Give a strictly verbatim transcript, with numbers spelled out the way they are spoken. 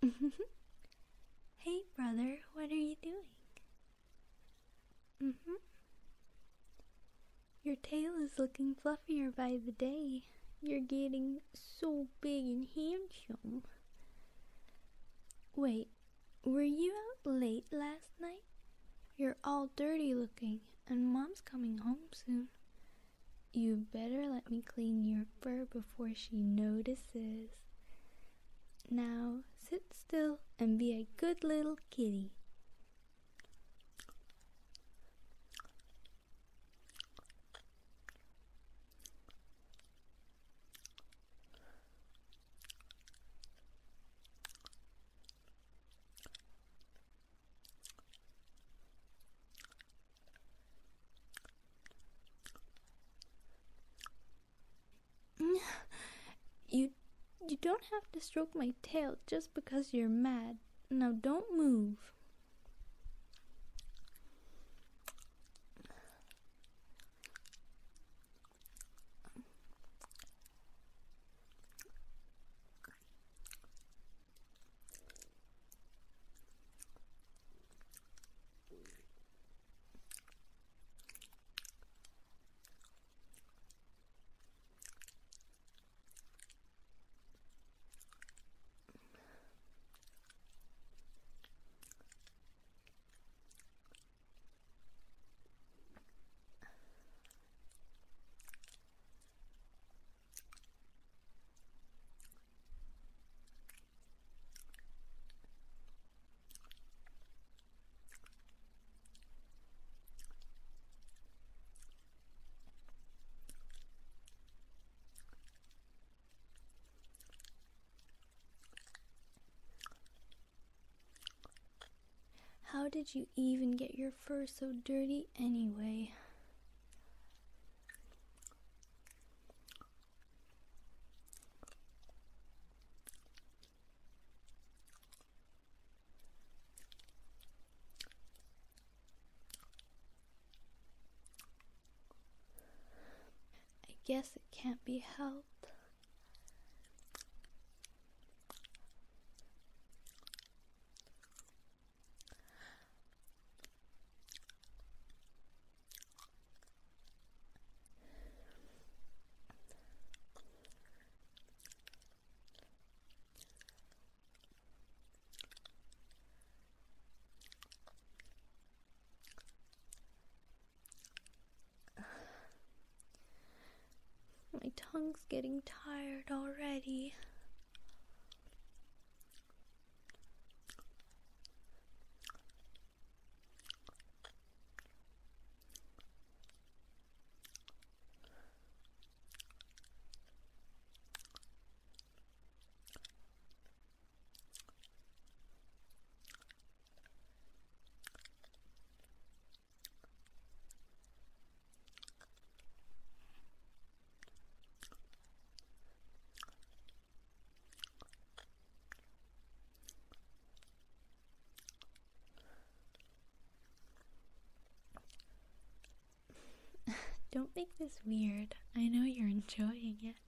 Hey, brother, what are you doing? Mm-hmm. Your tail is looking fluffier by the day. You're getting so big and handsome. Wait, were you out late last night? You're all dirty looking, and Mom's coming home soon. You better let me clean your fur before she notices. Now, sit still and be a good little kitty. You you don't have to stroke my tail just because you're mad. Now don't move. How did you even get your fur so dirty anyway? I guess it can't be helped. My tongue's getting tired already. Don't make this weird. I know you're enjoying it.